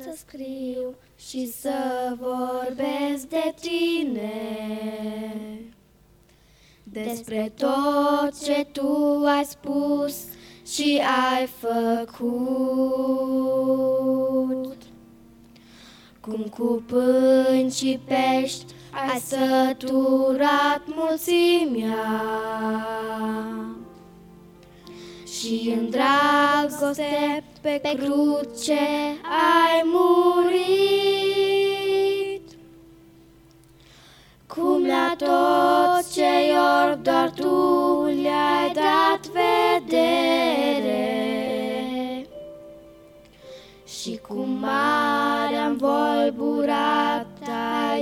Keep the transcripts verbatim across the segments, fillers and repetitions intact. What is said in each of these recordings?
să scriu și să vorbesc de tine, despre tot ce tu ai spus și ai făcut. Cum cu pâini și pești ai săturat mulțimea și în dragoste pe cruce ai murit. Cum la toți cei orbi doar tu le-ai dat vedere și cu marea învolburat ai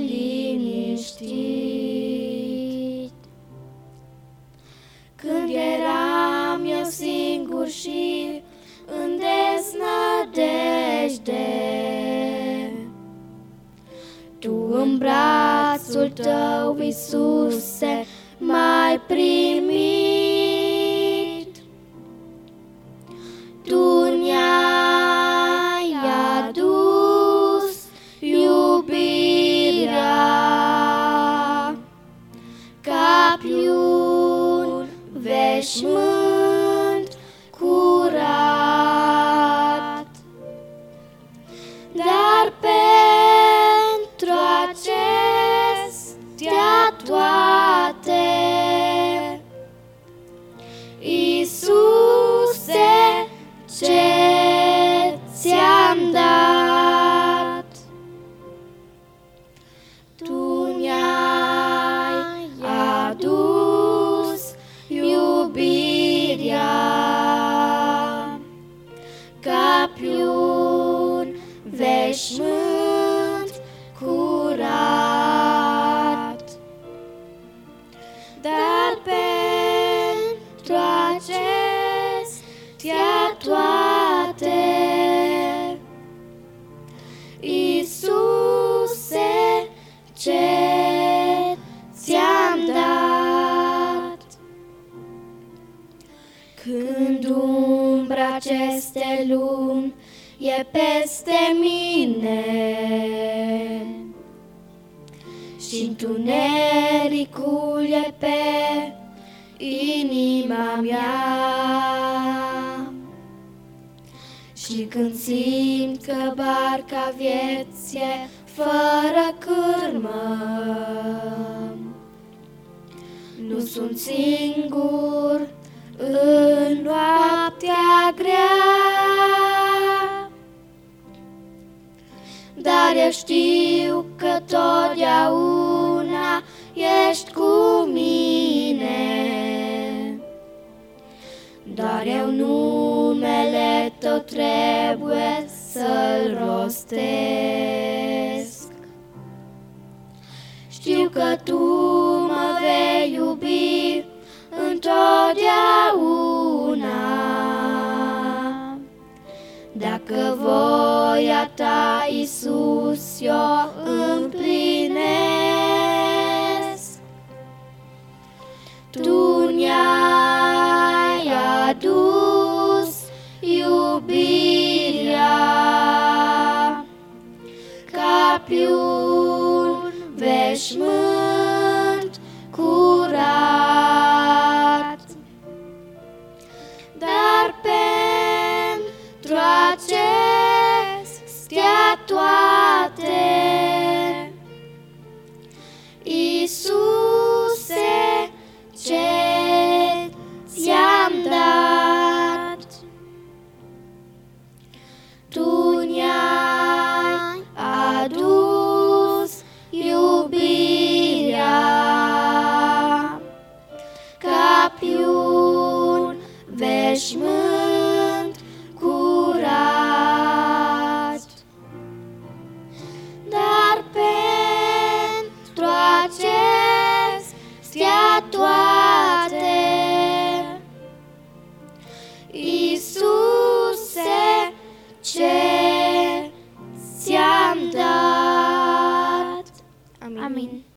liniștit. Când eram eu singur și în deznădejde, tu în brațul tău, Iisuse, m-ai primit. Tu ne-ai adus iubirea ca pe un veșmânt curat, dar pentru acestea toate, Iisuse, ce ți-am dat, tu ne-ai adus iubirea ca pe un veșmânt curat, dar pentru acestea toate, Iisuse, ce ți-am dat. Când umbra acestei lumi e peste mine și întunericul e pe inima mea, și când simt că barca vieții e fără cârmă, nu sunt singur în noaptea grea, dar eu știu că totdeauna ești cu mine. Doar eu numele tău trebuie să-l rostesc. Știu că tu mă vei iubi întotdeauna, dacă voia ta, Iisus, eu împlinesc. Tu ne-ai adus iubirea ca pe un veșmânt curat, dar pentru acestea toate, Iisuse, ce ți-am dat. Tu ne-ai adus iubirea ca pe un veșmânt curat, dar pentru acestea toate, Iisuse, ce ți-am dat. Amin. Amin.